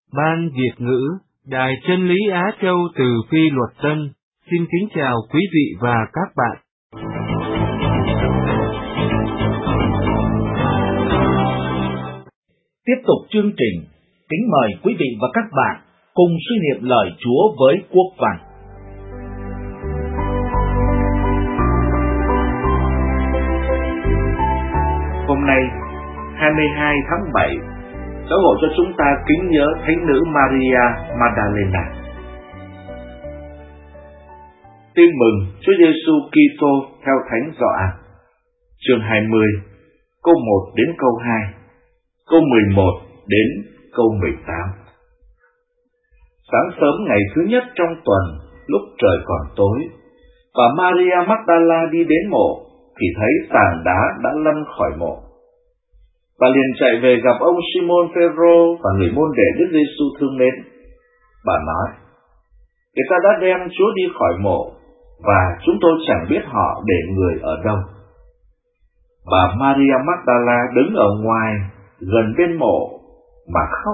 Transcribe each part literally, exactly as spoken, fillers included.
Ban Việt ngữ, Đài Chân lý Á Châu từ Phi Luật Tân, xin kính chào quý vị và các bạn. Tiếp tục chương trình, kính mời quý vị và các bạn cùng suy niệm lời Chúa với Quốc Văn. Hôm nay, hai mươi hai tháng bảy, Giáo hội cho chúng ta kính nhớ Thánh nữ Maria Magdalena. Tin mừng Chúa Giêsu Kitô theo Thánh Gioan, chương hai mươi, câu một đến câu hai, câu mười một đến câu mười tám. Sáng sớm ngày thứ nhất trong tuần, lúc trời còn tối, bà Maria Magdala đi đến mộ thì thấy tảng đá đã lăn khỏi mộ. Bà liền chạy về gặp ông Simon Phêrô và người môn đệ Đức Giêsu thương mến. Bà nói: người ta đã đem Chúa đi khỏi mộ và chúng tôi chẳng biết họ để người ở đâu. Bà Maria Magdala đứng ở ngoài gần bên mộ mà khóc.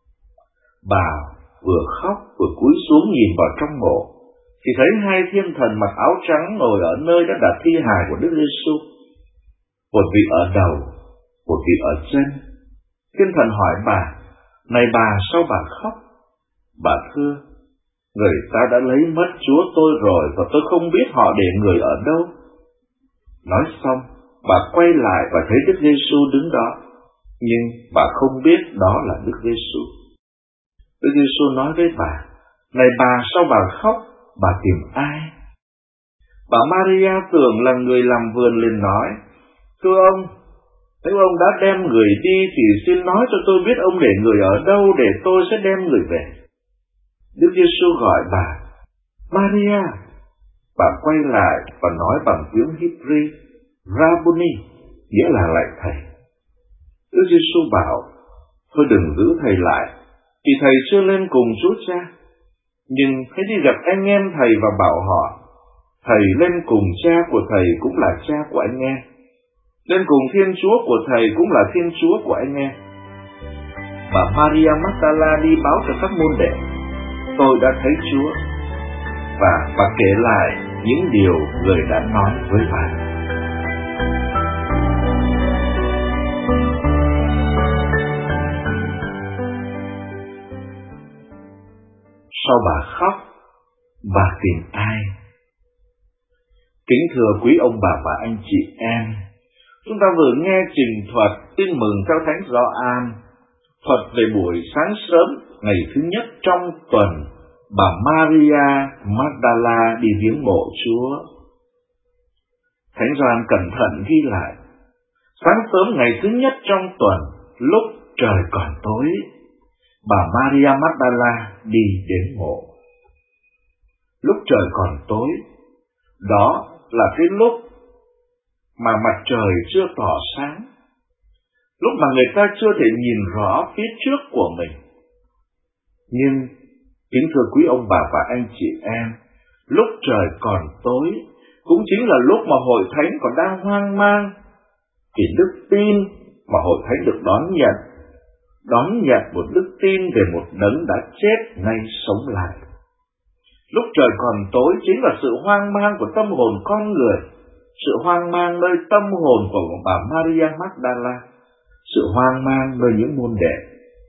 Bà vừa khóc vừa cúi xuống nhìn vào trong mộ thì thấy hai thiên thần mặc áo trắng ngồi ở nơi đã đặt thi hài của Đức Giêsu, một vị ở đầu, một vị ở chân. Thiên thần hỏi bà: này bà, sao bà khóc? Bà thưa: người ta đã lấy mất Chúa tôi rồi và tôi không biết họ để người ở đâu. Nói xong, bà quay lại và thấy Đức Giêsu đứng đó, nhưng bà không biết đó là Đức Giêsu. Đức Giêsu nói với bà: này bà, sao bà khóc? Bà tìm ai? Bà Maria tưởng là người làm vườn liền nói: thưa ông, nếu ông đã đem người đi thì xin nói cho tôi biết ông để người ở đâu để tôi sẽ đem người về. Đức Giêsu gọi bà: Maria. Bà quay lại và nói bằng tiếng Hebrew: Rabboni, nghĩa là lạy thầy. Đức Giêsu bảo: thôi đừng giữ thầy lại, vì thầy chưa lên cùng Chúa Cha. Nhưng hãy đi gặp anh em thầy và bảo họ: thầy lên cùng cha của thầy cũng là cha của anh em, lên cùng Thiên Chúa của thầy cũng là Thiên Chúa của anh em. Bà Maria Magdala đi báo cho các môn đệ: tôi đã thấy Chúa. Và bà kể lại những điều người đã nói với bà. Sao bà khóc? Bà tìm ai? Kính thưa quý ông bà và anh chị em, chúng ta vừa nghe trình thuật tin mừng theo Thánh Gioan, thuật về buổi sáng sớm ngày thứ nhất trong tuần, bà Maria Magdala đi viếng mộ Chúa. Thánh Gioan cẩn thận ghi lại: sáng sớm ngày thứ nhất trong tuần, lúc trời còn tối, bà Maria Magdala đi đến mộ. Lúc trời còn tối, đó là cái lúc mà mặt trời chưa tỏ sáng, lúc mà người ta chưa thể nhìn rõ phía trước của mình. Nhưng, kính thưa quý ông bà và anh chị em, lúc trời còn tối cũng chính là lúc mà hội thánh còn đang hoang mang, vì đức tin mà hội thánh được đón nhận, đón nhận một đức tin về một đấng đã chết nay sống lại. Lúc trời còn tối chính là sự hoang mang của tâm hồn con người, sự hoang mang nơi tâm hồn của bà Maria Magdala, sự hoang mang nơi những môn đệ.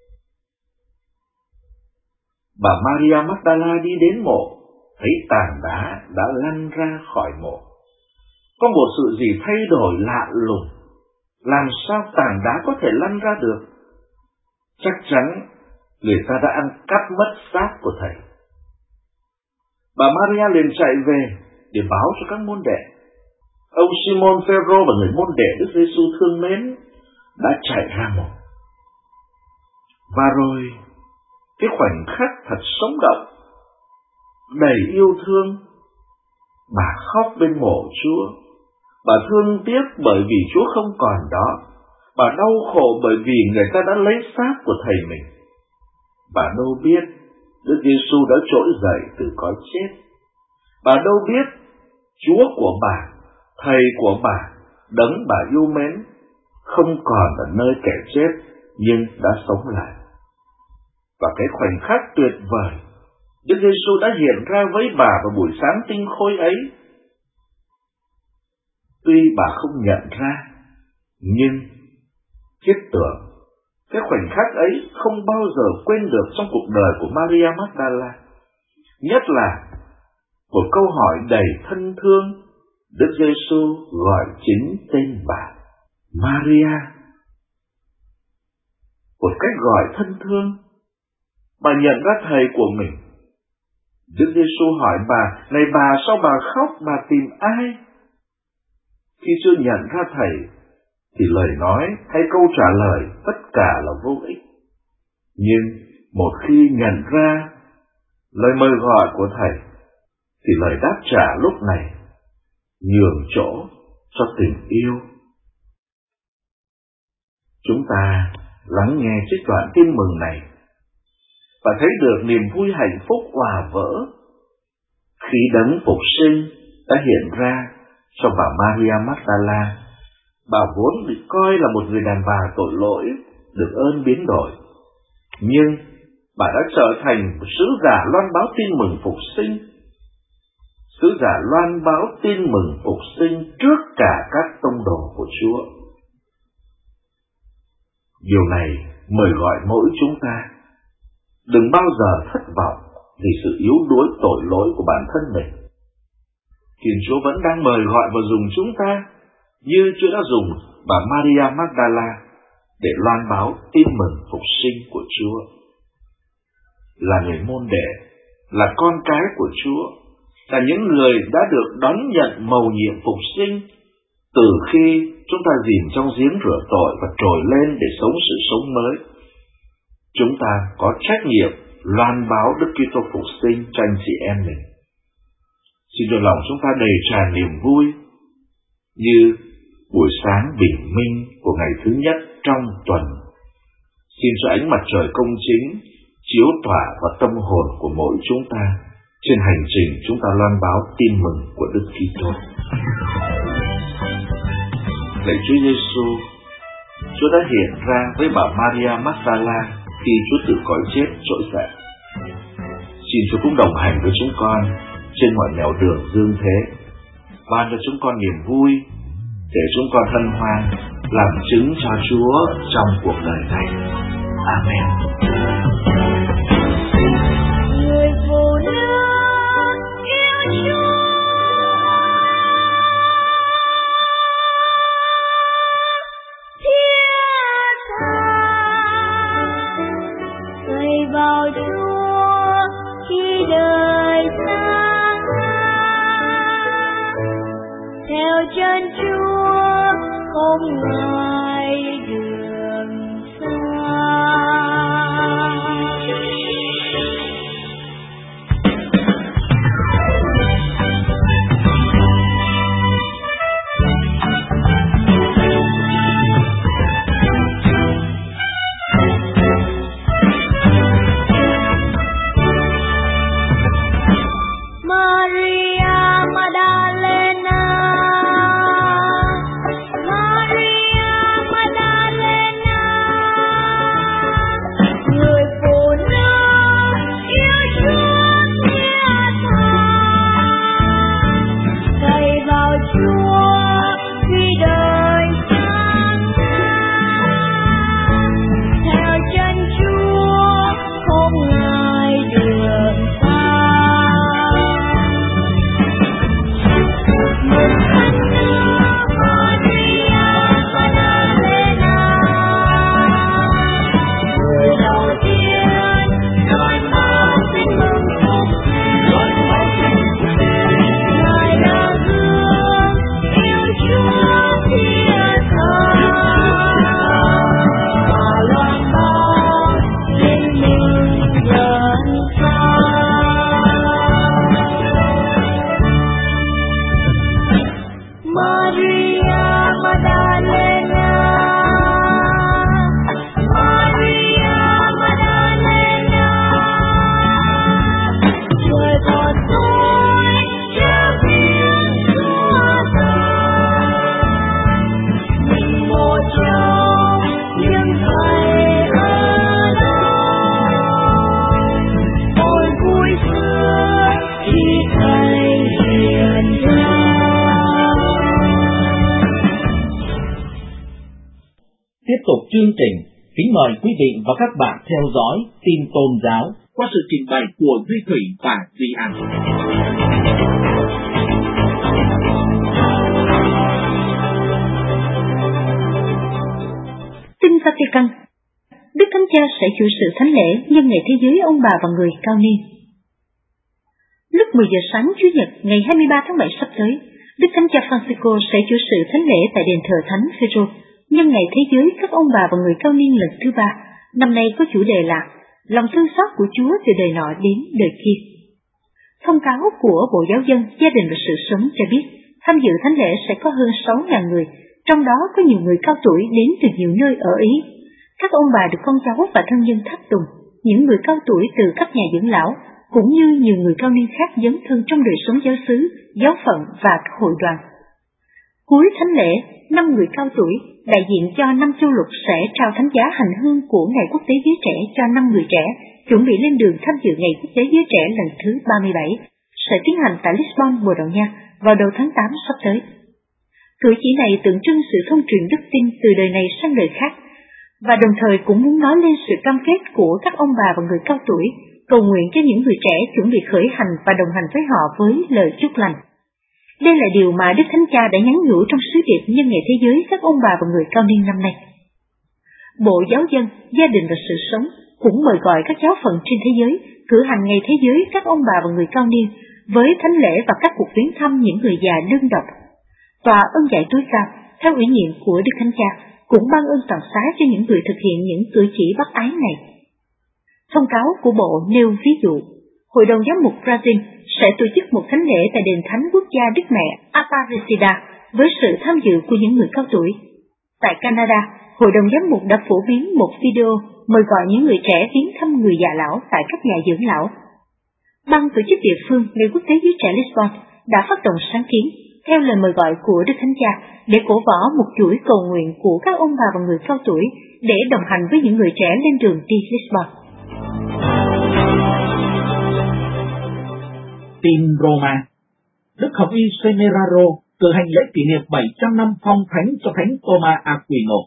Bà Maria Magdala đi đến mộ, thấy tảng đá đã lăn ra khỏi mộ. Có một sự gì thay đổi lạ lùng. Làm sao tảng đá có thể lăn ra được? Chắc chắn người ta đã ăn cắp mất xác của thầy. Bà Maria liền chạy về để báo cho các môn đệ. Ông Simon Phêrô và người môn đệ Đức Giêsu thương mến đã chạy ra mộ. Và rồi, cái khoảnh khắc thật sống động, đầy yêu thương, bà khóc bên mộ Chúa. Bà thương tiếc bởi vì Chúa không còn đó. Bà đau khổ bởi vì người ta đã lấy xác của thầy mình. Bà đâu biết Đức Giêsu đã trỗi dậy từ cõi chết. Bà đâu biết Chúa của bà, thầy của bà, đấng bà yêu mến, không còn ở nơi kẻ chết nhưng đã sống lại. Và cái khoảnh khắc tuyệt vời, Đức Giêsu đã hiện ra với bà vào buổi sáng tinh khôi ấy. Tuy bà không nhận ra, nhưng thiết tưởng cái khoảnh khắc ấy không bao giờ quên được trong cuộc đời của Maria Magdala. Nhất là một câu hỏi đầy thân thương, Đức Giêsu gọi chính tên bà, Maria. Một cách gọi thân thương, bà nhận ra thầy của mình. Đức Giêsu hỏi bà, này bà, sao bà khóc, bà tìm ai? Khi chưa nhận ra thầy, thì lời nói hay câu trả lời tất cả là vô ích. Nhưng một khi nhận ra lời mời gọi của thầy, thì lời đáp trả lúc này nhường chỗ cho tình yêu. Chúng ta lắng nghe trích đoạn tin mừng này và thấy được niềm vui hạnh phúc hòa vỡ khi đấng phục sinh đã hiện ra cho bà Maria Magdala. Bà vốn bị coi là một người đàn bà tội lỗi, được ơn biến đổi, nhưng bà đã trở thành một sứ giả loan báo tin mừng phục sinh. Sứ giả loan báo tin mừng phục sinh trước cả các tông đồ của Chúa. Điều này mời gọi mỗi chúng ta đừng bao giờ thất vọng vì sự yếu đuối tội lỗi của bản thân mình. Thiên Chúa vẫn đang mời gọi và dùng chúng ta như Chúa đã dùng bà Maria Magdala để loan báo tin mừng phục sinh của Chúa. Là người môn đệ, là con cái của Chúa, là những người đã được đón nhận mầu nhiệm phục sinh từ khi chúng ta dìm trong giếng rửa tội và trồi lên để sống sự sống mới. Chúng ta có trách nhiệm loan báo Đức Kitô phục sinh cho anh chị em mình. Xin cho lòng chúng ta đầy tràn niềm vui như buổi sáng bình minh của ngày thứ nhất trong tuần. Xin cho ánh mặt trời công chính chiếu tỏa vào tâm hồn của mỗi chúng ta trên hành trình chúng ta loan báo tin mừng của Đức Kitô. Lạy Chúa Giêsu, Chúa đã hiện ra với bà Maria Magdala khi Chúa từ cõi chết trỗi dậy. Xin Chúa cũng đồng hành với chúng con trên mọi nẻo đường dương thế, ban cho chúng con niềm vui để chúng con hân hoan làm chứng cho Chúa trong cuộc đời này. Amen. Người phụ nữ yêu Chúa, thiết tha cậy vào Chúa khi đời xa ngã, theo chân Chúa không ngại đường xa. Maria Magdalena, Maria tục chương trình, kính mời quý vị và các bạn theo dõi tin tôn giáo qua sự trình bày của Duy Thủy và Duy An. Tin Vatican. Đức Thánh Cha sẽ chủ sự thánh lễ nhân ngày thế giới ông bà và người cao niên. Lúc mười giờ sáng Chủ nhật ngày hai mươi ba tháng bảy sắp tới, Đức Thánh Cha Francisco sẽ chủ sự thánh lễ tại đền thờ Thánh Phêrô nhân ngày thế giới các ông bà và người cao niên lần thứ ba. Năm nay có chủ đề là lòng thương xót của Chúa từ đời nọ đến đời kia. Thông cáo của Bộ Giáo dân, Gia đình và Sự sống cho biết tham dự thánh lễ sẽ có hơn sáu nghìn người, trong đó có nhiều người cao tuổi đến từ nhiều nơi ở Ý. Các ông bà được con cháu và thân nhân tháp tùng, những người cao tuổi từ các nhà dưỡng lão, cũng như nhiều người cao niên khác dấn thân trong đời sống giáo xứ, giáo phận và các hội đoàn. Cuối thánh lễ, năm người cao tuổi, đại diện cho năm châu lục sẽ trao thánh giá hành hương của Ngày Quốc tế Giới Trẻ cho năm người trẻ, chuẩn bị lên đường tham dự Ngày Quốc tế Giới Trẻ lần thứ ba mươi bảy, sẽ tiến hành tại Lisbon, Bồ Đào Nha, vào đầu tháng tám sắp tới. Cử chỉ này tượng trưng sự thông truyền đức tin từ đời này sang đời khác, và đồng thời cũng muốn nói lên sự cam kết của các ông bà và người cao tuổi, cầu nguyện cho những người trẻ chuẩn bị khởi hành và đồng hành với họ với lời chúc lành. Đây là điều mà Đức Thánh Cha đã nhắn nhủ trong sứ điệp nhân ngày thế giới các ông bà và người cao niên năm nay. Bộ Giáo dân, Gia đình và Sự sống cũng mời gọi các giáo phận trên thế giới cử hành ngày thế giới các ông bà và người cao niên với thánh lễ và các cuộc viếng thăm những người già đơn độc. Tòa ân giải tối cao, theo ủy nhiệm của Đức Thánh Cha, cũng ban ơn tặng xá cho những người thực hiện những cử chỉ bác ái này. Thông cáo của Bộ nêu ví dụ, Hội đồng Giám mục Brazil sẽ tổ chức một thánh lễ tại đền Thánh Quốc gia Đức Mẹ Aparecida với sự tham dự của những người cao tuổi. Tại Canada, Hội đồng Giám mục đã phổ biến một video mời gọi những người trẻ viếng thăm người già lão tại các nhà dưỡng lão. Ban tổ chức địa phương Ngày Quốc tế Giới Trẻ Lisbon đã phát động sáng kiến theo lời mời gọi của Đức Thánh Cha để cổ võ một chuỗi cầu nguyện của các ông bà và người cao tuổi để đồng hành với những người trẻ lên đường đi Lisbon. Tin Roma. Đức Hồng Y Semeraro cử hành lễ kỷ niệm bảy trăm năm phong thánh cho Thánh Thomas Aquino.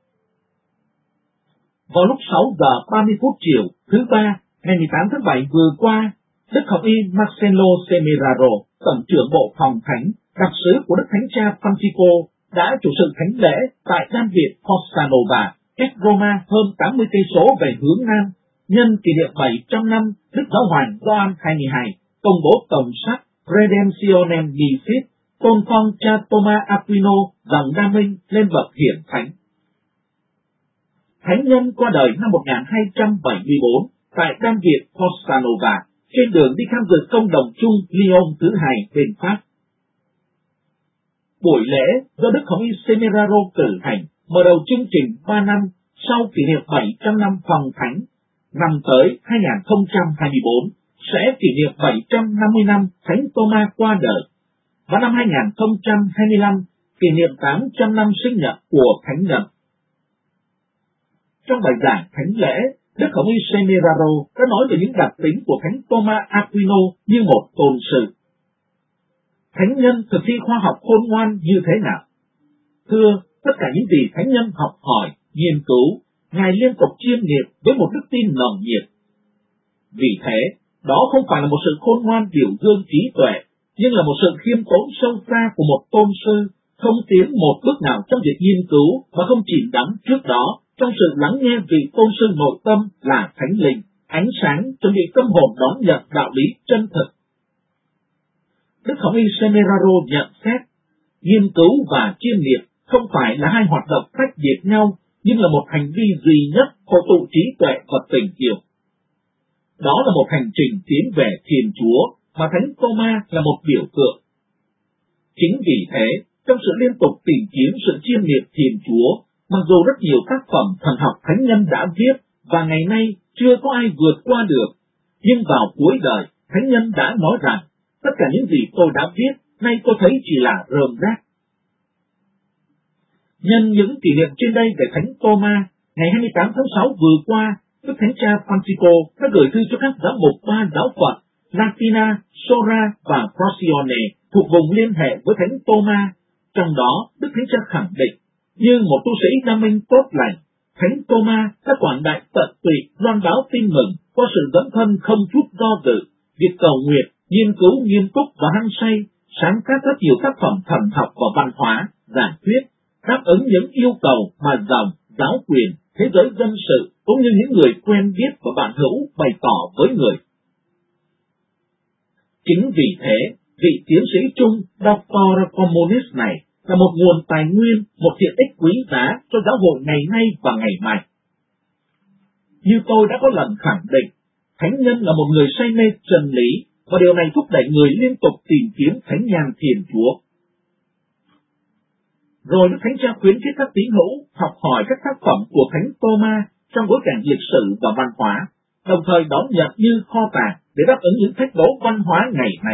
Vào lúc sáu giờ ba mươi phút chiều thứ ba ngày mười tám tháng bảy vừa qua, Đức Hồng Y Marcelo Semeraro, Tổng trưởng Bộ Phòng Thánh, đặc sứ của Đức Thánh Cha Francisco, đã chủ sự thánh lễ tại Đan Viện Fossa Nova, cách Roma hơn tám mươi cây số về hướng nam, nhân kỷ niệm bảy trăm năm Đức Giáo hoàng Gioan hai mươi hai công bố tổng sắc Redemptionem Dicis, tôn phong cha Thomas Aquino dòng Đa Minh lên bậc hiển thánh. Thánh nhân qua đời năm một nghìn hai trăm bảy mươi bốn tại Đan Viện Fossa Nova, trên đường đi tham dự công đồng chung Lyon thứ hai bên Pháp. Buổi lễ do Đức Hồng Y Semeraro cử hành mở đầu chương trình ba năm sau kỷ niệm bảy trăm năm phòng thánh. Năm tới hai nghìn không trăm hai mươi bốn sẽ kỷ niệm bảy trăm năm mươi năm Thánh Thomas qua đời, và năm hai nghìn không trăm hai mươi lăm kỷ niệm tám trăm năm sinh nhật của Thánh nhân. Trong bài giảng thánh lễ, Đức Hồng Y Semeraro đã nói về những đặc tính của Thánh Thomas Aquino như một tôn sư. Thánh nhân thực thi khoa học khôn ngoan như thế nào? Thưa, tất cả những gì thánh nhân học hỏi, nghiên cứu, Ngài liên tục chiêm nghiệm với một đức tin nồng nhiệt. Vì thế, đó không phải là một sự khôn ngoan biểu dương trí tuệ, nhưng là một sự khiêm tốn sâu xa của một tôn sư, không tiến một bước nào trong việc nghiên cứu và không chìm đắm trước đó trong sự lắng nghe vị tôn sư nội tâm là thánh linh, ánh sáng chuẩn bị tâm hồn đón nhận đạo lý chân thực. Đức Hồng Y Semeraro nhận xét, nghiên cứu và chiêm nghiệm không phải là hai hoạt động tách biệt nhau, nhưng là một hành vi duy nhất hội tụ trí tuệ và tình yêu. Đó là một hành trình tiến về Thiên Chúa mà Thánh Thomas là một biểu tượng. Chính vì thế, trong sự liên tục tìm kiếm sự chiêm nghiệm Thiên Chúa, mặc dù rất nhiều tác phẩm thần học thánh nhân đã viết và ngày nay chưa có ai vượt qua được, nhưng vào cuối đời, thánh nhân đã nói rằng, tất cả những gì tôi đã viết, nay tôi thấy chỉ là rơm rác. Nhân những kỷ niệm trên đây về Thánh Thomas, ngày hai mươi tám tháng sáu vừa qua, Đức Thánh Cha Francisco đã gửi thư cho các giám mục ba giáo phận Latina, Sora và Procyon thuộc vùng liên hệ với Thánh Thomas. Trong đó, Đức Thánh Cha khẳng định, như một tu sĩ đa minh tốt lành, Thánh Tô-ma đã quảng đại tận tụy loan báo tin mừng qua sự dấn thân không chút do dự, việc cầu nguyện, nghiên cứu nghiêm túc và hăng say, sáng tác rất nhiều tác phẩm thần học và văn hóa, giảng thuyết, đáp ứng những yêu cầu mà dòng, giáo quyền, thế giới dân sự cũng như những người quen biết và bạn hữu bày tỏ với người. Chính vì thế, vị tiến sĩ Trung doctor Communis này là một nguồn tài nguyên, một tiện ích quý giá cho giáo hội ngày nay và ngày mai. Như tôi đã có lần khẳng định, thánh nhân là một người say mê chân lý, và điều này thúc đẩy người liên tục tìm kiếm thánh nhàn Thiên Chúa. Rồi Đức Thánh Cha khuyến khích các tín hữu học hỏi các tác phẩm của Thánh Tô-ma trong bối cảnh lịch sử và văn hóa, đồng thời đón nhận như kho tàng để đáp ứng những thách đố văn hóa ngày nay.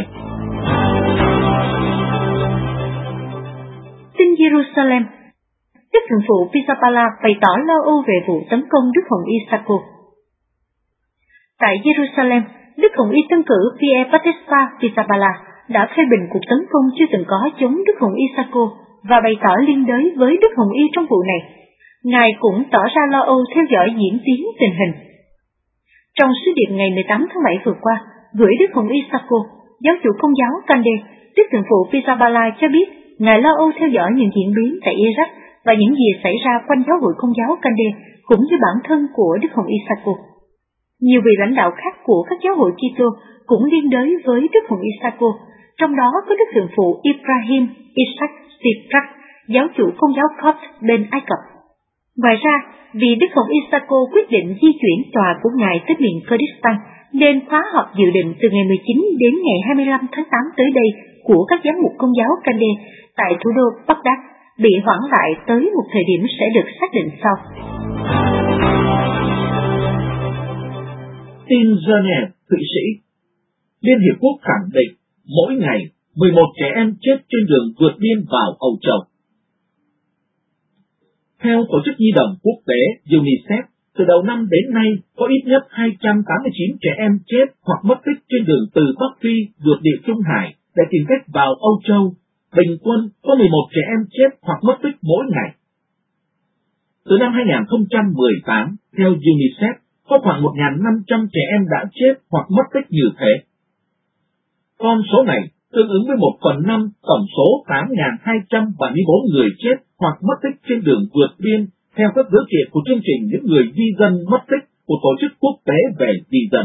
Tin Jerusalem. Đức Thượng phụ Pizzaballa bày tỏ lo âu về vụ tấn công Đức Hồng Y Saco. Tại Jerusalem, Đức Hồng Y tân cử Pierre Battista Pizzaballa đã phê bình cuộc tấn công chưa từng có chống Đức Hồng Y Saco và bày tỏ liên đới với Đức Hồng Y trong vụ này. Ngài cũng tỏ ra lo âu theo dõi diễn tiến tình hình. Trong sứ điệp ngày mười tám tháng bảy vừa qua, gửi Đức Hồng Y Saco, giáo chủ Công giáo Cande, Đức Thượng phụ Pizzaballa cho biết Ngài lo âu theo dõi những diễn biến tại Iraq và những gì xảy ra quanh giáo hội Công giáo Cande cũng như bản thân của Đức Hồng Y Saco. Nhiều vị lãnh đạo khác của các giáo hội Kitô cũng liên đới với Đức Hồng Y Saco, trong đó có Đức Thượng phụ Ibrahim Isaac Siprak, giáo chủ Công giáo Copt bên Ai Cập. Ngoài ra, vì Đức Hồng Y Saco quyết định di chuyển tòa của Ngài tới miền Kurdistan, nên khóa họp dự định từ ngày mười chín đến ngày hai mươi lăm tháng tám tới đây của các giám mục Công giáo Cande tại thủ đô Baghdad bị hoãn lại tới một thời điểm sẽ được xác định sau. Tin Geneva, Thụy Sĩ. Liên Hiệp Quốc khẳng định mỗi ngày mười một trẻ em chết trên đường vượt biên vào Âu Châu. Theo Tổ chức Nhi đồng Quốc tế UNICEF, từ đầu năm đến nay có ít nhất hai trăm tám mươi chín trẻ em chết hoặc mất tích trên đường từ Bắc Phi vượt Địa Trung Hải để tìm cách vào Âu Châu. Bình quân có mười một trẻ em chết hoặc mất tích mỗi ngày. Từ năm hai không một tám, theo UNICEF, có khoảng một nghìn năm trăm trẻ em đã chết hoặc mất tích như thế. Con số này tương ứng với một phần năm tổng số tám nghìn hai trăm bảy mươi bốn người chết hoặc mất tích trên đường vượt biên theo các dữ kiện của chương trình những người di dân mất tích của Tổ chức Quốc tế về di dân.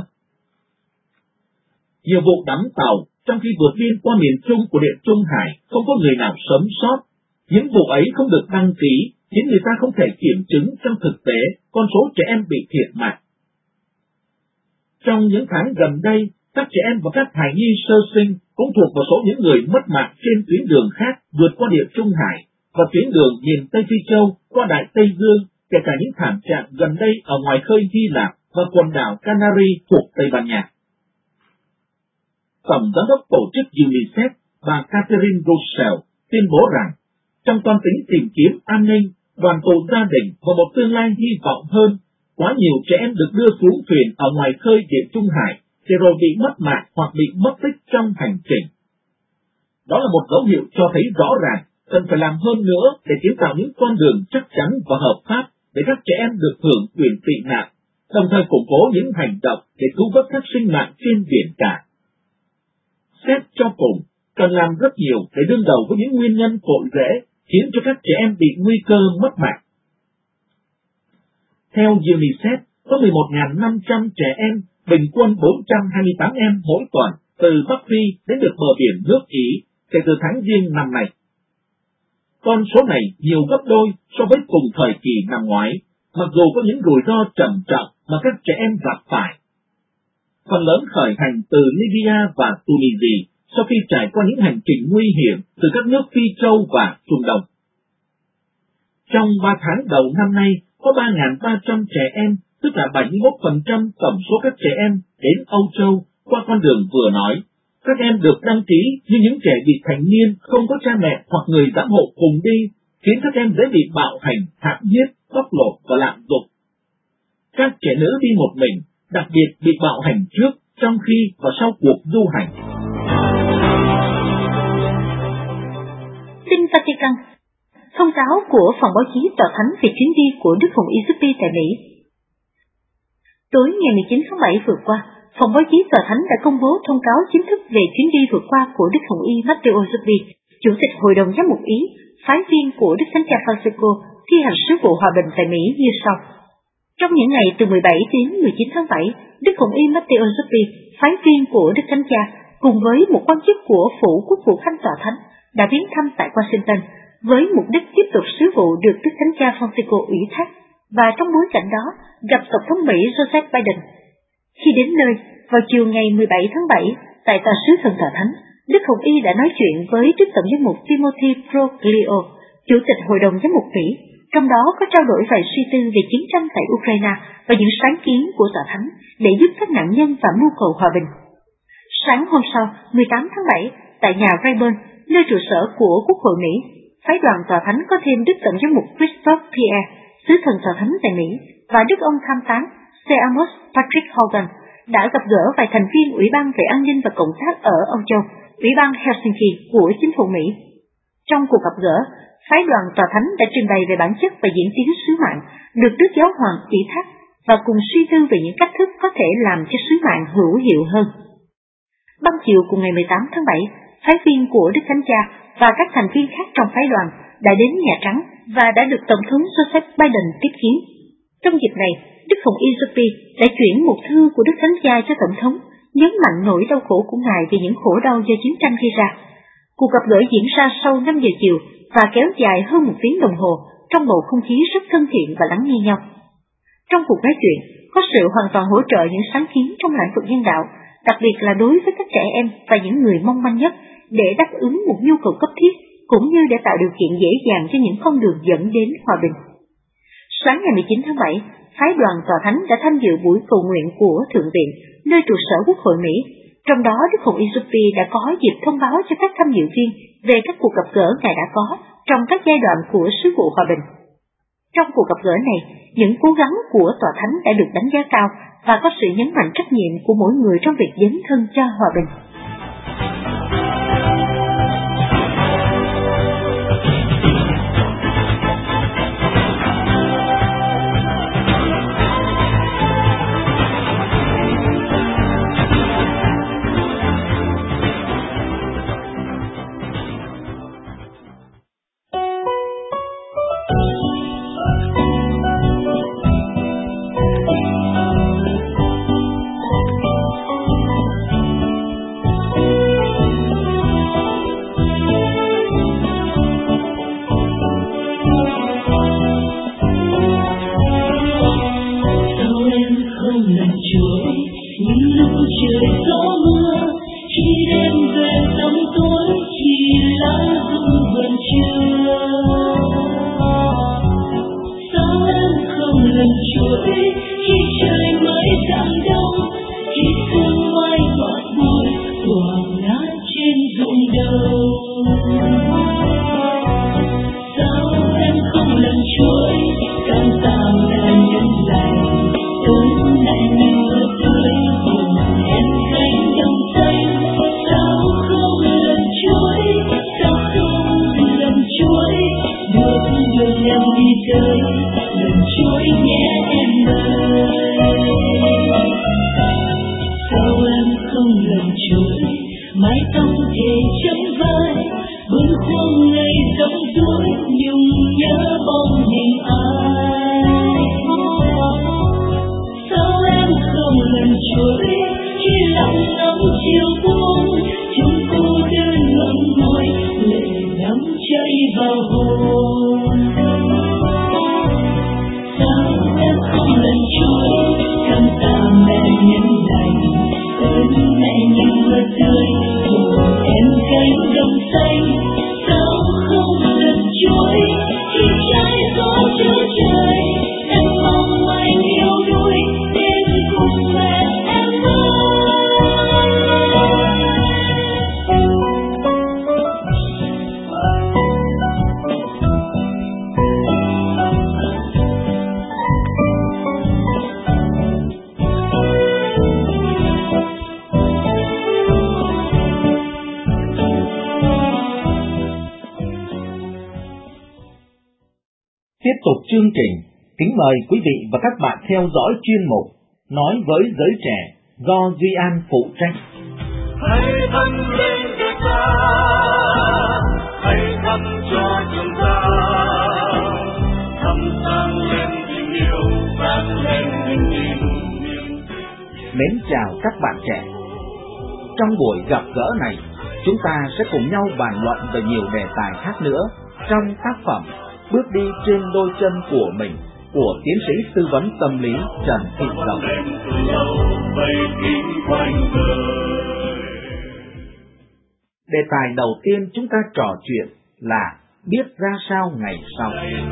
Nhiều vụ đắm tàu trong khi vượt biên qua miền Trung của Địa Trung Hải không có người nào sống sót. Những vụ ấy không được đăng ký, khiến người ta không thể kiểm chứng trong thực tế con số trẻ em bị thiệt mạng. Trong những tháng gần đây, các trẻ em và các hài nhi sơ sinh cũng thuộc vào số những người mất mạng trên tuyến đường khác vượt qua Địa Trung Hải và tuyến đường miền Tây Phi Châu qua Đại Tây Dương, kể cả những thảm trạng gần đây ở ngoài khơi Hy Lạp và quần đảo Canary thuộc Tây Ban Nha. Tổng giám đốc tổ chức UNICEF bà Catherine Russell tuyên bố rằng, trong toan tính tìm kiếm an ninh, đoàn tụ gia đình và một tương lai hy vọng hơn, quá nhiều trẻ em được đưa xuống thuyền ở ngoài khơi Địa Trung Hải để rồi bị mất mạng hoặc bị mất tích trong hành trình. Đó là một dấu hiệu cho thấy rõ ràng cần phải làm hơn nữa để kiến tạo những con đường chắc chắn và hợp pháp để các trẻ em được hưởng quyền tị nạn, đồng thời củng cố những hành động để cứu vớt các sinh mạng trên biển cả. Xét cho cùng, cần làm rất nhiều để đương đầu với những nguyên nhân cội rễ khiến cho các trẻ em bị nguy cơ mất mạng. Theo UNICEF, có mười một nghìn năm trăm trẻ em, bình quân bốn trăm hai mươi tám em mỗi tuần từ Bắc Phi đến được bờ biển nước Ý kể từ tháng Giêng năm nay. Con số này nhiều gấp đôi so với cùng thời kỳ năm ngoái, mặc dù có những rủi ro trầm trọng mà các trẻ em gặp phải. Phần lớn khởi hành từ Libya và Tunisia sau khi trải qua những hành trình nguy hiểm từ các nước Phi Châu và Trung Đông. Trong ba tháng đầu năm nay, có ba nghìn ba trăm trẻ em, tức là bảy mươi mốt phần trăm tổng số các trẻ em đến Âu Châu qua con đường vừa nói. Các em được đăng ký như những trẻ vị thành niên không có cha mẹ hoặc người giám hộ cùng đi, khiến các em dễ bị bạo hành, hãm hiếp, bóc lột và lạm dụng. Các trẻ nữ đi một mình, đặc biệt bị bạo hành trước, trong khi và sau cuộc du hành. Tin Vatican. thông cáo của phòng báo chí tòa thánh về chuyến đi của Đức Hồng Y Giuseppe tại Mỹ. Tối ngày mười chín tháng bảy vừa qua, phòng báo chí tòa thánh đã công bố thông cáo chính thức về chuyến đi vừa qua của Đức Hồng Y Matteo Zuppi, Chủ tịch Hội đồng Giám mục Ý, phái viên của Đức Thánh Cha Francisco thi hành sứ vụ hòa bình tại Mỹ như sau. Trong những ngày từ mười bảy đến mười chín tháng bảy, Đức Hồng Y Matteo Zuppi, phái viên của Đức Thánh Cha, cùng với một quan chức của Phủ Quốc vụ Khanh tòa thánh đã viếng thăm tại Washington với mục đích tiếp tục sứ vụ được Đức Thánh Cha Francisco ủy thác, và trong bối cảnh đó gặp Tổng thống Mỹ Joseph Biden. Khi đến nơi, vào chiều ngày mười bảy tháng bảy, tại tòa sứ thần tòa thánh, Đức Hồng Y đã nói chuyện với Đức Tổng giám mục Timothy Broglio, Chủ tịch Hội đồng Giám mục Mỹ, trong đó có trao đổi vài suy tư về chiến tranh tại Ukraine và những sáng kiến của tòa thánh để giúp các nạn nhân và mưu cầu hòa bình. Sáng hôm sau, mười tám tháng bảy, tại nhà Rayburn, nơi trụ sở của Quốc hội Mỹ, phái đoàn tòa thánh có thêm Đức Tổng giám mục Christophe Pierre, sứ thần tòa thánh tại Mỹ, và Đức ông tham tán C. Amos Patrick Hogan đã gặp gỡ vài thành viên Ủy ban về an ninh và cộng tác ở Âu Châu, Ủy ban Helsinki của chính phủ Mỹ. Trong cuộc gặp gỡ, phái đoàn tòa thánh đã trình bày về bản chất và diễn tiến sứ mạng được Đức Giáo Hoàng ủy thác và cùng suy tư về những cách thức có thể làm cho sứ mạng hữu hiệu hơn. Ban chiều của ngày mười tám tháng bảy, phái viên của Đức Thánh Cha và các thành viên khác trong phái đoàn đã đến Nhà Trắng và đã được Tổng thống Joseph Biden tiếp kiến. Trong dịp này, Đức Hồng Y Zuppi đã chuyển một thư của Đức Thánh Cha cho Tổng thống, nhấn mạnh nỗi đau khổ của Ngài về những khổ đau do chiến tranh gây ra. Cuộc gặp gỡ diễn ra sau năm giờ chiều và kéo dài hơn một tiếng đồng hồ trong bầu không khí rất thân thiện và lắng nghe nhau. Trong cuộc nói chuyện, có sự hoàn toàn hỗ trợ những sáng kiến trong lĩnh vực nhân đạo, đặc biệt là đối với các trẻ em và những người mong manh nhất, để đáp ứng một nhu cầu cấp thiết, cũng như để tạo điều kiện dễ dàng cho những con đường dẫn đến hòa bình. Sáng ngày mười chín tháng bảy, phái đoàn tòa thánh đã tham dự buổi cầu nguyện của Thượng viện, nơi trụ sở Quốc hội Mỹ. Trong đó, Đức Hồng Y Zuppi đã có dịp thông báo cho các tham dự viên về các cuộc gặp gỡ Ngài đã có trong các giai đoạn của sứ vụ hòa bình. Trong cuộc gặp gỡ này, những cố gắng của tòa thánh đã được đánh giá cao và có sự nhấn mạnh trách nhiệm của mỗi người trong việc dấn thân cho hòa bình. chương trình, kính mời quý vị và các bạn theo dõi chuyên mục Nói với giới trẻ do Duy An phụ trách. Hãy dâng lên cho ta, hãy thắp cho chúng ta, thắp sáng lên tình yêu, sáng lên niềm tin. Mến chào các bạn trẻ. Trong buổi gặp gỡ này, chúng ta sẽ cùng nhau bàn luận về nhiều đề tài khác nữa trong tác phẩm Bước đi trên đôi chân của mình của tiến sĩ tư vấn tâm lý Trần Thị Dậu. Đề tài đầu tiên chúng ta trò chuyện là biết ra sao ngày sau.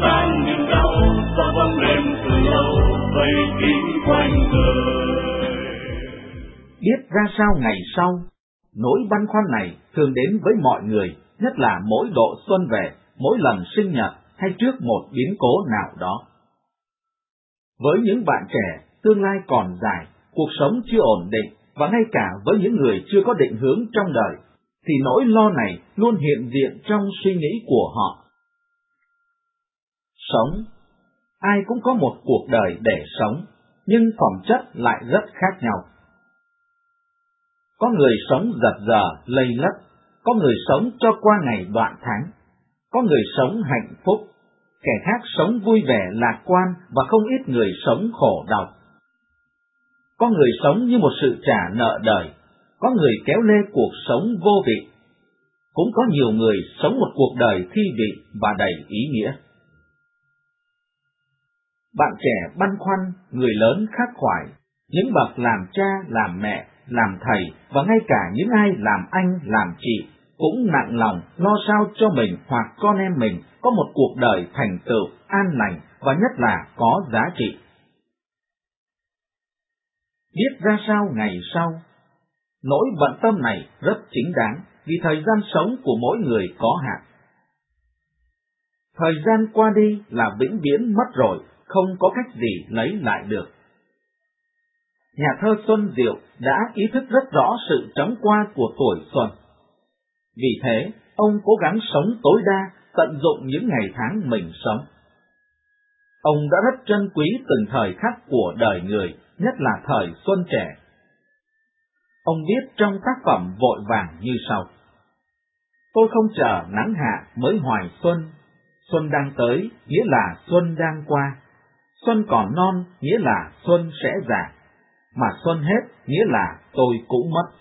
Biết ra sao ngày sau, nỗi băn khoăn này thường đến với mọi người, nhất là mỗi độ xuân về, mỗi lần sinh nhật hay trước một biến cố nào đó. Với những bạn trẻ, tương lai còn dài, cuộc sống chưa ổn định, và ngay cả với những người chưa có định hướng trong đời, thì nỗi lo này luôn hiện diện trong suy nghĩ của họ. Sống, ai cũng có một cuộc đời để sống, nhưng phẩm chất lại rất khác nhau. Có người sống giật giờ, lây lất, có người sống cho qua ngày đoạn tháng, có người sống hạnh phúc, kẻ khác sống vui vẻ lạc quan và không ít người sống khổ đau. Có người sống như một sự trả nợ đời, có người kéo lê cuộc sống vô vị, cũng có nhiều người sống một cuộc đời thi vị và đầy ý nghĩa. Bạn trẻ băn khoăn, người lớn khắc khoải, những bậc làm cha, làm mẹ, làm thầy và ngay cả những ai làm anh, làm chị cũng nặng lòng lo sao cho mình hoặc con em mình có một cuộc đời thành tựu, an lành và nhất là có giá trị. Biết ra sao ngày sau, nỗi bận tâm này rất chính đáng vì thời gian sống của mỗi người có hạn. Thời gian qua đi là vĩnh viễn mất rồi, không có cách gì lấy lại được. Nhà thơ Xuân Diệu đã ý thức rất rõ sự chóng qua của tuổi xuân. Vì thế, ông cố gắng sống tối đa, tận dụng những ngày tháng mình sống. Ông đã rất trân quý từng thời khắc của đời người, nhất là thời xuân trẻ. Ông viết trong tác phẩm vội vàng như sau: Tôi không chờ nắng hạ mới hoài xuân, xuân đang tới nghĩa là xuân đang qua, xuân còn non nghĩa là xuân sẽ già, mà xuân hết nghĩa là tôi cũng mất.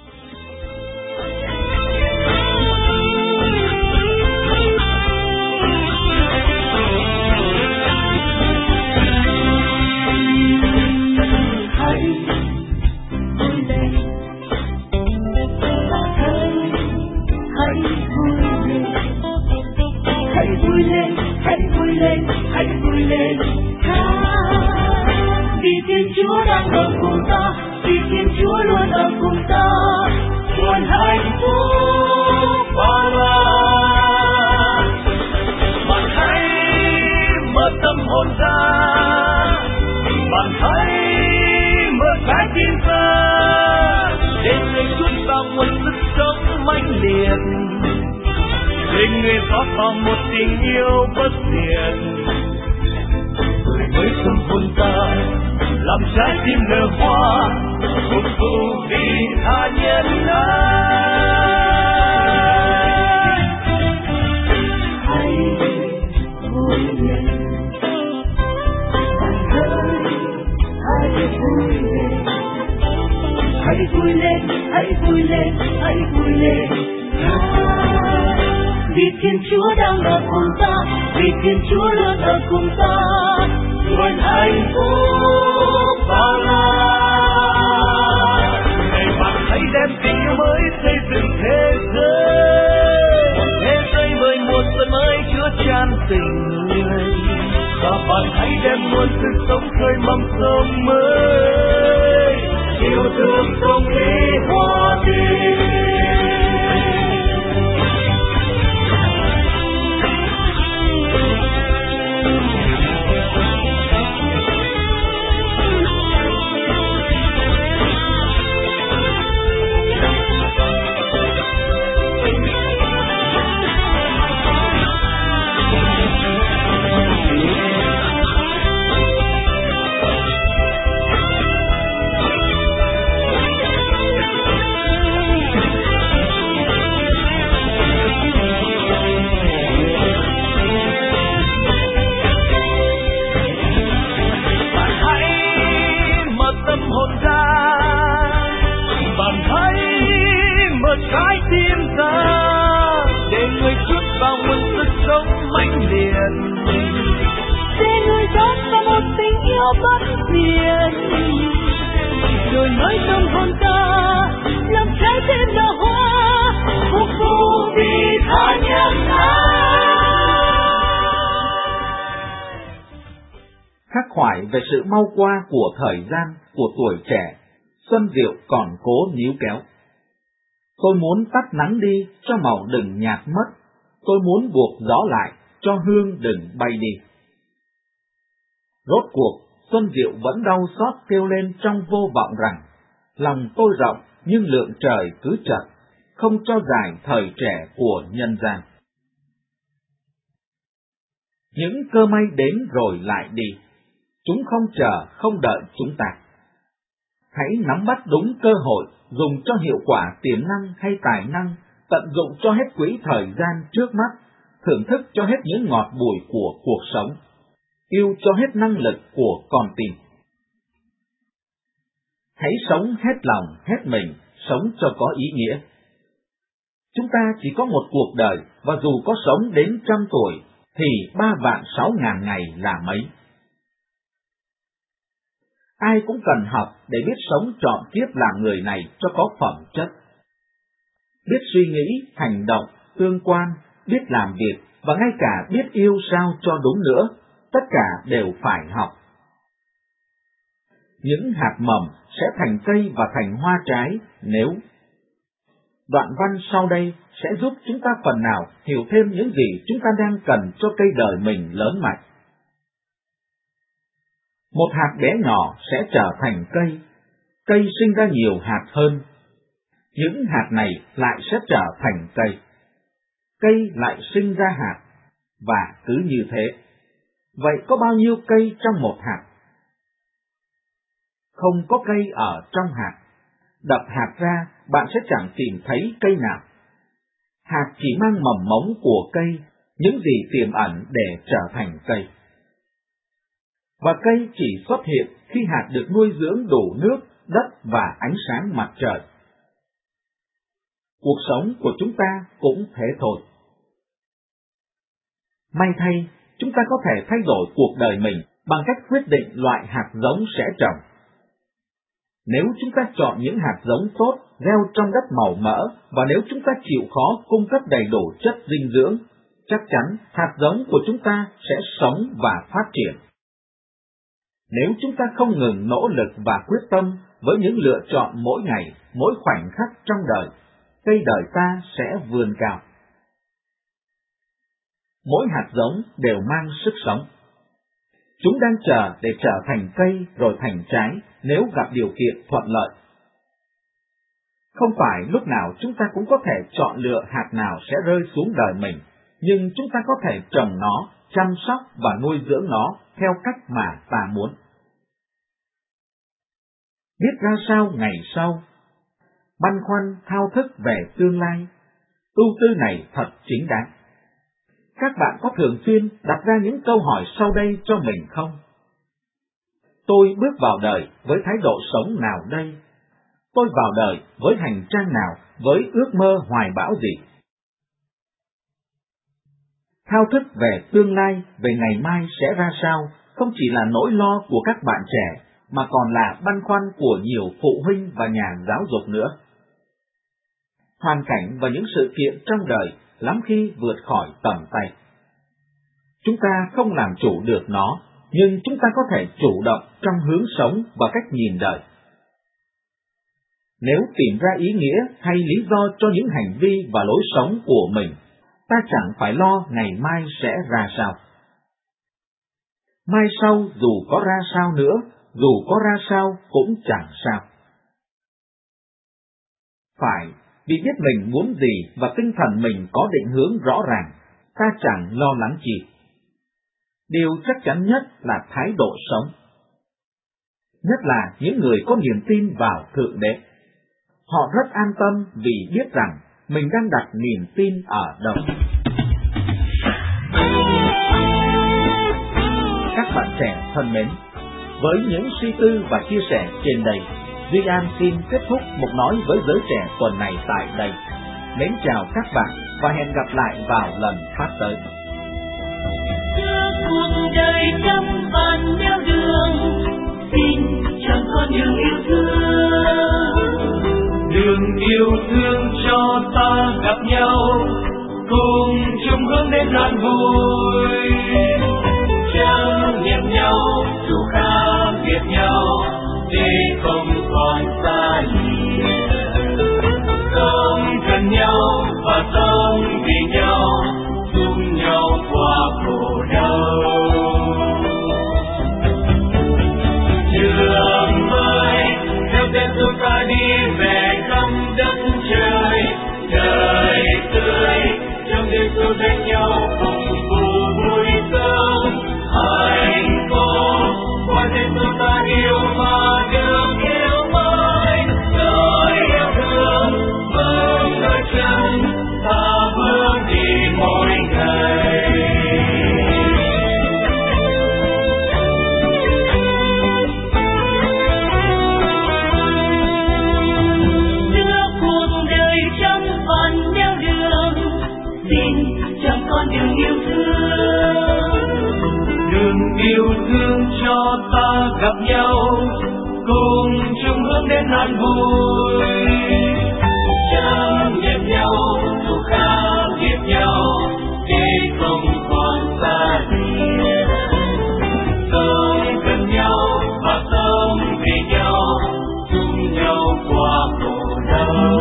Vì Thiên Chúa đang ở cùng ta, vì Thiên Chúa luôn ở cùng ta, nguồn hạnh phúc bao la. Bạn hãy mở tâm hồn ra, bạn hãy mở trái tim ra, để người chúng ta một sức sống mãnh liệt, để người có vào một tình yêu bất diệt. Với tâm hồn ta làm trái tim nở hoa, phục vụ vì tha nhân ái. Hãy vui lên, bạn ơi, hãy vui lên, hãy vui lên, hãy vui lên, hãy vui lên. Vì Thiên Chúa đang ở cùng ta, vì Thiên Chúa luôn ở cùng ta, nguồn hạnh phúc bao la. Này bạn hãy đem tình yêu mới xây dựng thế giới, thế giới mới một xuân mới chứa chan tình người, và bạn hãy đem muôn sức sống khơi mầm sớm mới, yêu thương không khí hoa tươi. mở trái tim ra để người chút vào nguồn sức sống mãnh liệt, để người rót vào một tình yêu bất diệt, đổi mới tâm hồn ta làm trái tim nở hoa, phục vụ vì tha nhân ái. Khắc khoải về sự mau qua của thời gian, của tuổi trẻ, Xuân Diệu còn cố níu kéo. Tôi muốn tắt nắng đi, cho màu đừng nhạt mất. Tôi muốn buộc gió lại, cho hương đừng bay đi. Rốt cuộc, Xuân Diệu vẫn đau xót kêu lên trong vô vọng rằng, lòng tôi rộng nhưng lượng trời cứ chật, không cho dài thời trẻ của nhân gian. Những cơ may đến rồi lại đi, chúng không chờ, không đợi chúng ta. Hãy nắm bắt đúng cơ hội, dùng cho hiệu quả tiềm năng hay tài năng, tận dụng cho hết quỹ thời gian trước mắt, thưởng thức cho hết những ngọt bùi của cuộc sống, yêu cho hết năng lực của con tim. Hãy sống hết lòng, hết mình, sống cho có ý nghĩa. Chúng ta chỉ có một cuộc đời, và dù có sống đến trăm tuổi, thì ba vạn sáu ngàn ngày là mấy. Ai cũng cần học để biết sống trọn kiếp làm người này cho có phẩm chất. Biết suy nghĩ, hành động, tương quan, biết làm việc, và ngay cả biết yêu sao cho đúng nữa, tất cả đều phải học. Những hạt mầm sẽ thành cây và thành hoa trái nếu. Đoạn văn sau đây sẽ giúp chúng ta phần nào hiểu thêm những gì chúng ta đang cần cho cây đời mình lớn mạnh. Một hạt bé nhỏ sẽ trở thành cây, cây sinh ra nhiều hạt hơn. Những hạt này lại sẽ trở thành cây, cây lại sinh ra hạt, và cứ như thế. Vậy có bao nhiêu cây trong một hạt? Không có cây ở trong hạt. Đập hạt ra, bạn sẽ chẳng tìm thấy cây nào. Hạt chỉ mang mầm mống của cây, những gì tiềm ẩn để trở thành cây. Và cây chỉ xuất hiện khi hạt được nuôi dưỡng đủ nước, đất và ánh sáng mặt trời. Cuộc sống của chúng ta cũng thế thôi. May thay, chúng ta có thể thay đổi cuộc đời mình bằng cách quyết định loại hạt giống sẽ trồng. Nếu chúng ta chọn những hạt giống tốt, gieo trong đất màu mỡ, và nếu chúng ta chịu khó cung cấp đầy đủ chất dinh dưỡng, chắc chắn hạt giống của chúng ta sẽ sống và phát triển. Nếu chúng ta không ngừng nỗ lực và quyết tâm với những lựa chọn mỗi ngày, mỗi khoảnh khắc trong đời, cây đời ta sẽ vươn cao. Mỗi hạt giống đều mang sức sống. Chúng đang chờ để trở thành cây rồi thành trái nếu gặp điều kiện thuận lợi. Không phải lúc nào chúng ta cũng có thể chọn lựa hạt nào sẽ rơi xuống đời mình, nhưng chúng ta có thể trồng nó, chăm sóc và nuôi dưỡng nó theo cách mà ta muốn. Biết ra sao ngày sau, băn khoăn thao thức về tương lai, ưu tư này thật chính đáng. Các bạn có thường xuyên đặt ra những câu hỏi sau đây cho mình không? Tôi bước vào đời với thái độ sống nào đây? Tôi vào đời với hành trang nào, với ước mơ hoài bão gì? Thao thức về tương lai, về ngày mai sẽ ra sao, không chỉ là nỗi lo của các bạn trẻ, mà còn là băn khoăn của nhiều phụ huynh và nhà giáo dục nữa. Hoàn cảnh và những sự kiện trong đời lắm khi vượt khỏi tầm tay. Chúng ta không làm chủ được nó, nhưng chúng ta có thể chủ động trong hướng sống và cách nhìn đời. Nếu tìm ra ý nghĩa hay lý do cho những hành vi và lối sống của mình, ta chẳng phải lo ngày mai sẽ ra sao. Mai sau dù có ra sao nữa, dù có ra sao cũng chẳng sao. Phải, vì biết mình muốn gì và tinh thần mình có định hướng rõ ràng, ta chẳng lo lắng gì. Điều chắc chắn nhất là thái độ sống. Nhất là những người có niềm tin vào Thượng Đế. Họ rất an tâm vì biết rằng mình đang đặt niềm tin ở đâu. Các bạn trẻ thân mến, với những suy tư và chia sẻ trên đây, Duy An xin kết thúc một nói với giới trẻ tuần này tại đây. Mến chào các bạn và hẹn gặp lại vào lần phát tới. Cuộc đời trăm vạn nẻo đường, xin chọn con đường yêu thương. Đường yêu thương cho ta gặp nhau, cùng chung hướng đến an vui. Chẳng nhận nhau dù khác biệt nhau, để không còn xa lìa. Sống gần nhau và sống vì nhau, chung nhau qua khổ đau. Trường mới theo tên chúng ta đi về khắp đất trời, trời tươi trong đêm xuân bên nhau cùng cùng vui sướng hạnh phúc. Qua tên chúng ta yêu mà được yêu mãi, đời yêu thương vững đôi chân ta bước đi mỗi ngày. Giữa cuộc đời trăm vạn nẻo đường, xin chọn con đường yêu thương. Đường yêu thương cho ta gặp nhau, cùng chung hướng đến an vui. Chẳng nhận nhau dù khác biệt nhau, để không còn xa lìa. Sống gần nhau và sống vì nhau, chung nhau qua khổ đau.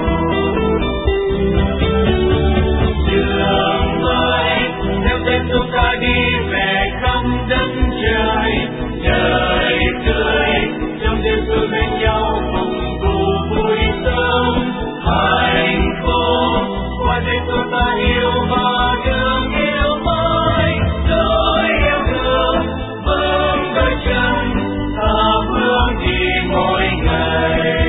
Đường mới theo tên chúng ta đi về khắp đất trời, trời tươi trong đêm xuân bên nhau cùng cùng vui sướng hạnh phúc. Qua tên chúng ta yêu và được yêu mãi, đời yêu thương vững đôi chân ta bước đi mỗi ngày.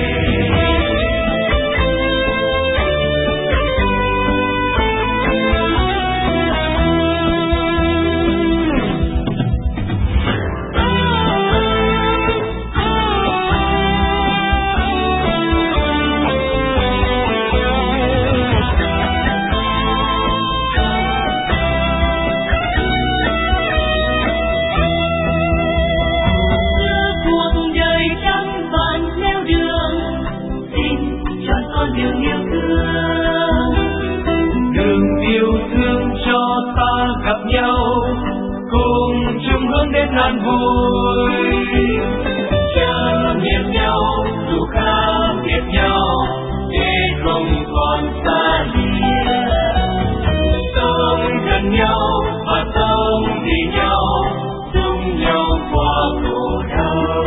Cuộc đời trăm vạn nẻo đường, xin chọn con đường yêu thương. Đường yêu thương cho ta gặp nhau, cùng chung hướng đến an vui. Chẳng nhận nhau dù khác biệt nhau, để không còn xa lìa. Sống gần nhau và sống vì nhau, chung nhau qua khổ đau.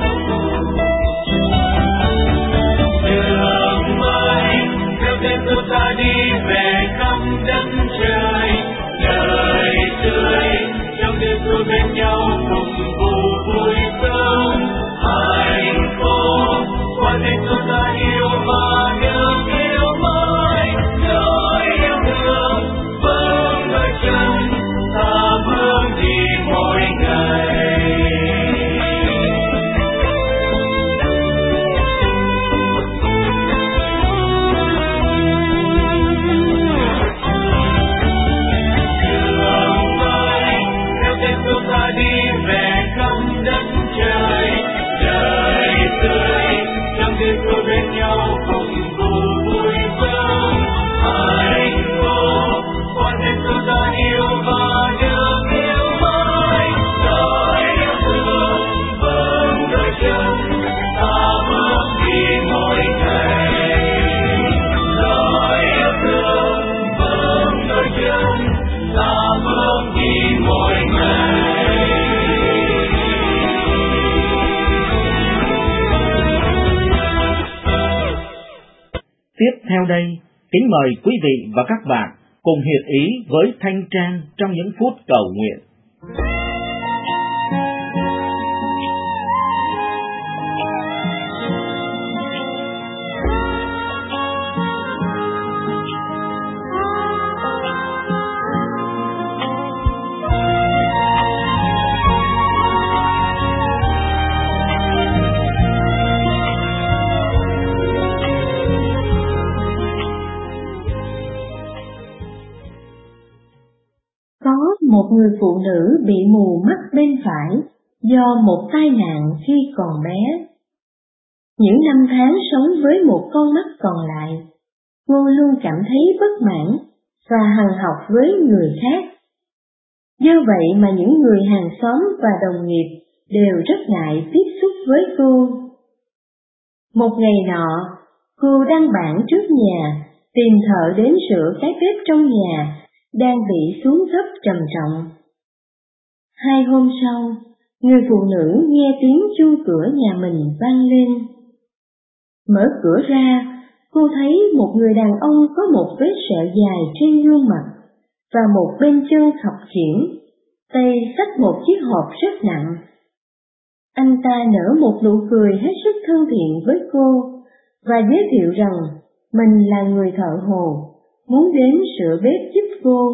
Đường mới theo tên chúng ta đi về khắp đất trời, trời tươi trong đêm xuân bên nhau cùng cùng vui sướng hạnh phúc. Qua tên chúng ta yêu và được yêu mãi, đời yêu thương vững đôi chân ta bước đi mỗi ngày. Đường mới theo tên chúng ta đi về khắp đất trời, trời tươi trong đêm xuân bên nhau cùng cùng vui sướng hạnh phúc. Qua tên chúng ta yêu và được yêu mãi, đời yêu thương vững đôi chân ta bước đi mỗi ngày. Đời yêu thương vững đôi chân ta bước đi mỗi ngày. Tiếp theo đây, kính mời quý vị và các bạn cùng hiệp ý với Thanh Trang trong những phút cầu nguyện. người phụ nữ bị mù mắt bên phải do một tai nạn khi còn bé. Những năm tháng sống với một con mắt còn lại, cô luôn cảm thấy bất mãn và hằn học với người khác. Do vậy mà những người hàng xóm và đồng nghiệp đều rất ngại tiếp xúc với cô. Một ngày nọ, cô đang bẵng trước nhà, tìm thợ đến sửa cái bếp trong nhà, đang bị xuống cấp trầm trọng. Hai hôm sau, người phụ nữ nghe tiếng chuông cửa nhà mình vang lên. Mở cửa ra, cô thấy một người đàn ông có một vết sẹo dài trên gương mặt và một bên chân khập khiễng, tay xách một chiếc hộp rất nặng. Anh ta nở một nụ cười hết sức thân thiện với cô và giới thiệu rằng mình là người thợ hồ, muốn đến sửa bếp giúp cô.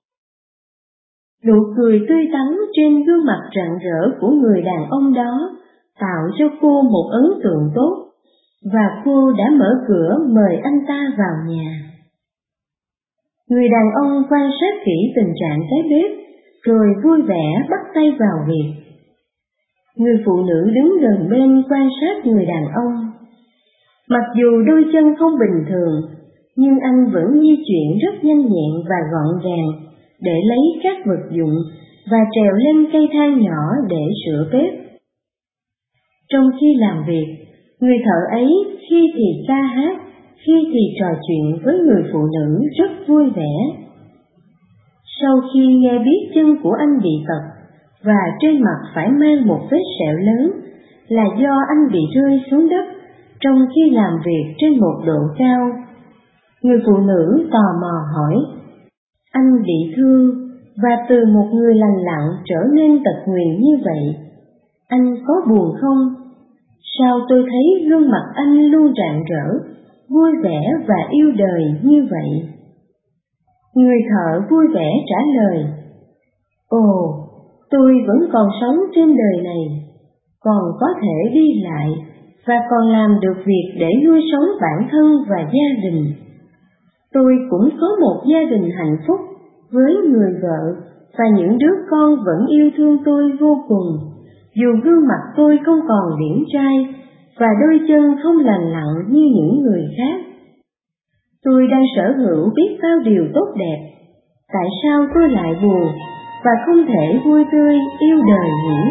Nụ cười tươi tắn trên gương mặt rạng rỡ của người đàn ông đó tạo cho cô một ấn tượng tốt, và cô đã mở cửa mời anh ta vào nhà. Người đàn ông quan sát kỹ tình trạng cái bếp, rồi vui vẻ bắt tay vào việc. Người phụ nữ đứng gần bên quan sát người đàn ông. Mặc dù đôi chân không bình thường, nhưng anh vẫn di chuyển rất nhanh nhẹn và gọn gàng để lấy các vật dụng và trèo lên cây thang nhỏ để sửa bếp. Trong khi làm việc, người thợ ấy khi thì ca hát, khi thì trò chuyện với người phụ nữ rất vui vẻ. Sau khi nghe biết chân của anh bị tật và trên mặt phải mang một vết sẹo lớn là do anh bị rơi xuống đất trong khi làm việc trên một độ cao, người phụ nữ tò mò hỏi: anh bị thương và từ một người lành lặn trở nên tật nguyền như vậy, anh có buồn không? Sao tôi thấy gương mặt anh luôn rạng rỡ, vui vẻ và yêu đời như vậy? Người thợ vui vẻ trả lời: ồ, tôi vẫn còn sống trên đời này, còn có thể đi lại và còn làm được việc để nuôi sống bản thân và gia đình. Tôi cũng có một gia đình hạnh phúc với người vợ và những đứa con vẫn yêu thương tôi vô cùng, dù gương mặt tôi không còn điển trai và đôi chân không lành lặn như những người khác. Tôi đang sở hữu biết bao điều tốt đẹp, tại sao tôi lại buồn và không thể vui tươi yêu đời nhỉ?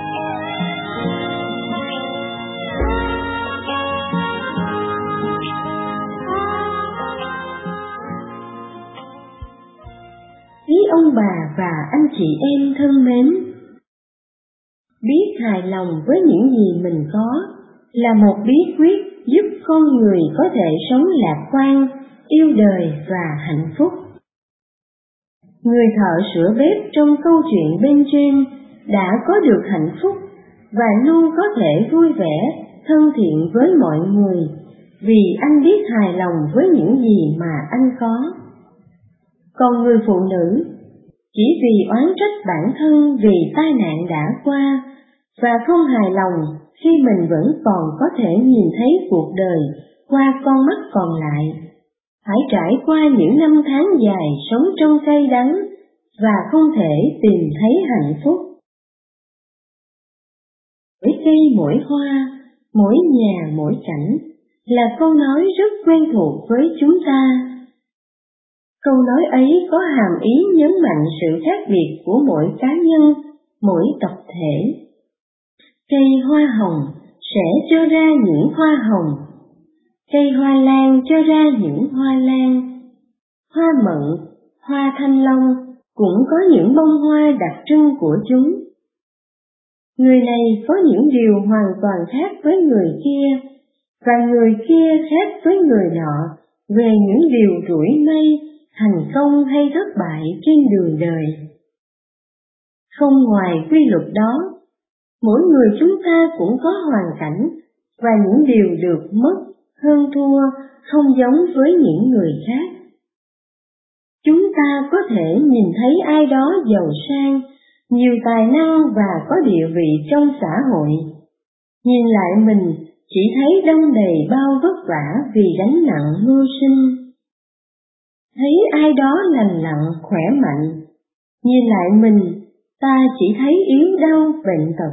Quý ông bà và anh chị em thân mến, biết hài lòng với những gì mình có là một bí quyết giúp con người có thể sống lạc quan, yêu đời và hạnh phúc. Người thợ sửa bếp trong câu chuyện bên trên đã có được hạnh phúc và luôn có thể vui vẻ, thân thiện với mọi người vì anh biết hài lòng với những gì mà anh có. Còn người phụ nữ chỉ vì oán trách bản thân vì tai nạn đã qua và không hài lòng khi mình vẫn còn có thể nhìn thấy cuộc đời qua con mắt còn lại, phải trải qua những năm tháng dài sống trong cay đắng và không thể tìm thấy hạnh phúc. Mỗi cây mỗi hoa, mỗi nhà mỗi cảnh là câu nói rất quen thuộc với chúng ta. Câu nói ấy có hàm ý nhấn mạnh sự khác biệt của mỗi cá nhân, mỗi tập thể. Cây hoa hồng sẽ cho ra những hoa hồng, cây hoa lan cho ra những hoa lan, hoa mận, hoa thanh long cũng có những bông hoa đặc trưng của chúng. Người này có những điều hoàn toàn khác với người kia, và người kia khác với người nọ về những điều rủi may, thành công hay thất bại trên đường đời. Không ngoài quy luật đó, mỗi người chúng ta cũng có hoàn cảnh và những điều được mất, hơn thua không giống với những người khác. Chúng ta có thể nhìn thấy ai đó giàu sang, nhiều tài năng và có địa vị trong xã hội. Nhìn lại mình chỉ thấy đong đầy bao vất vả vì gánh nặng mưu sinh. Thấy ai đó lành lặn, khỏe mạnh, nhìn lại mình, ta chỉ thấy yếu đau bệnh tật.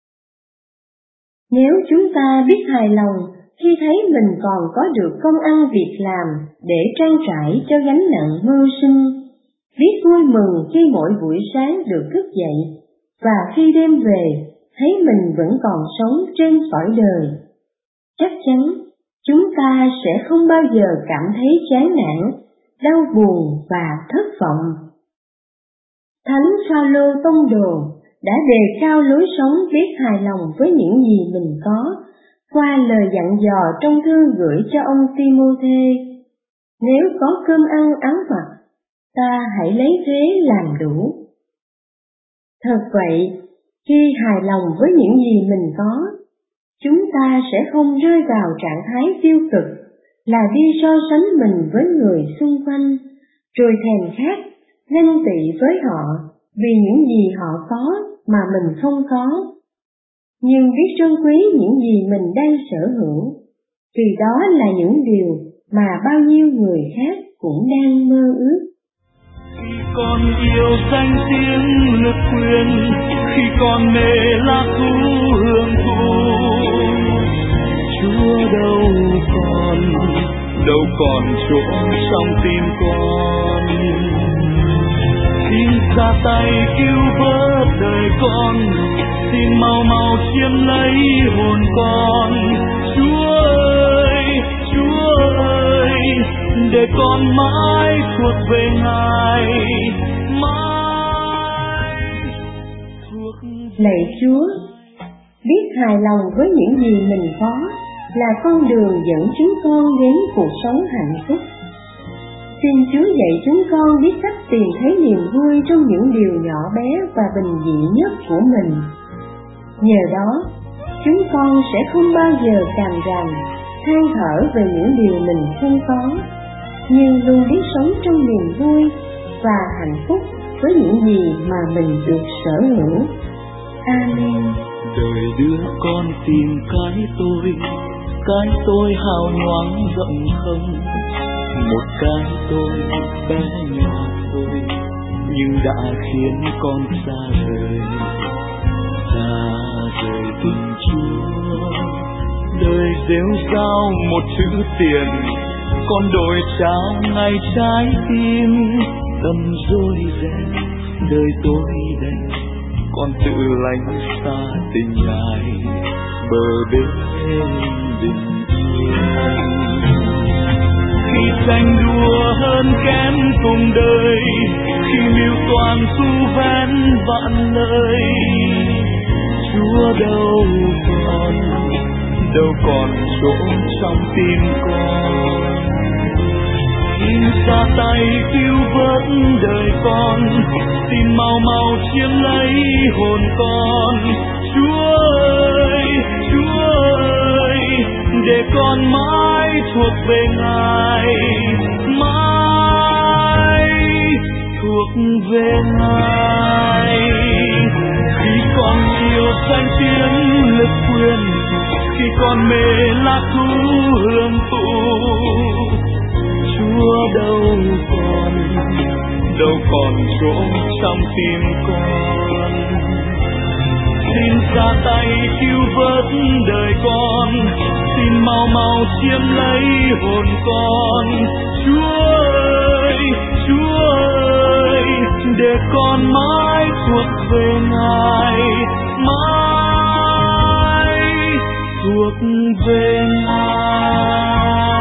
Nếu chúng ta biết hài lòng khi thấy mình còn có được công ăn việc làm để trang trải cho gánh nặng mưu sinh, biết vui mừng khi mỗi buổi sáng được thức dậy, và khi đêm về thấy mình vẫn còn sống trên cõi đời, chắc chắn chúng ta sẽ không bao giờ cảm thấy chán nản, đau buồn và thất vọng. Thánh Phaolô tông đồ đã đề cao lối sống biết hài lòng với những gì mình có qua lời dặn dò trong thư gửi cho ông Ti-mô-thê: nếu có cơm ăn áo mặc, ta hãy lấy thế làm đủ. Thật vậy, khi hài lòng với những gì mình có, chúng ta sẽ không rơi vào trạng thái tiêu cực là đi so sánh mình với người xung quanh, rồi thèm khát, ganh tị với họ vì những gì họ có mà mình không có. Nhưng biết trân quý những gì mình đang sở hữu, vì đó là những điều mà bao nhiêu người khác cũng đang mơ ước. Khi con yêu danh tiếng lực quyền, khi con mê lạc thú hưởng thụ, Chúa đâu còn, đâu còn chỗ trong tim con. Xin ra tay cứu vớt đời con, xin mau mau chiếm lấy hồn con. Chúa ơi, Chúa ơi, để con mãi thuộc về Ngài, mãi thuộc về. Lạy Chúa, biết hài lòng với những gì mình có là con đường dẫn chúng con đến cuộc sống hạnh phúc. Xin Chúa dạy chúng con biết cách tìm thấy niềm vui trong những điều nhỏ bé và bình dị nhất của mình. Nhờ đó, chúng con sẽ không bao giờ càm ràm, than thở về những điều mình không có, nhưng luôn biết sống trong niềm vui và hạnh phúc với những gì mà mình được sở hữu. Amen. Đời đưa con tìm cái tôi, cái tôi hào nhoáng rộng không, một cái tôi bé nhỏ thôi, nhưng đã khiến con xa rời, xa rời tình Chúa. Đời rêu rao một chữ tiền, con đổi trao ngày trái tim, tâm dối ren đời tôi đây, con tự lánh xa tình Ngài, bờ bên bình yên. Khi tranh đua hơn kém cùng đời, khi mưu toàn xu vén vạn lời, Chúa đâu còn, đâu còn chỗ trong tim con. Xin ra tay cứu vớt đời con, xin mau mau chiếm lấy hồn con. Chúa ơi, Chúa ơi, để con mãi thuộc về Ngài, mãi thuộc về Ngài. Khi con yêu danh tiếng lực quyền, khi con mê lạc thú hưởng thụ, Chúa đâu còn, đâu còn chỗ trong tim con. Xin ra tay cứu vớt đời con, xin mau mau chiếm lấy hồn con. Chúa ơi, Chúa ơi, để con mãi thuộc về Ngài, mãi thuộc về Ngài.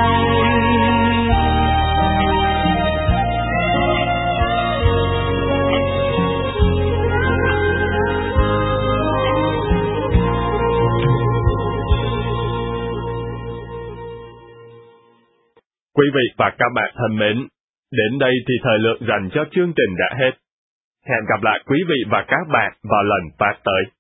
Quý vị và các bạn thân mến, đến đây thì thời lượng dành cho chương trình đã hết. Hẹn gặp lại quý vị và các bạn vào lần phát tới.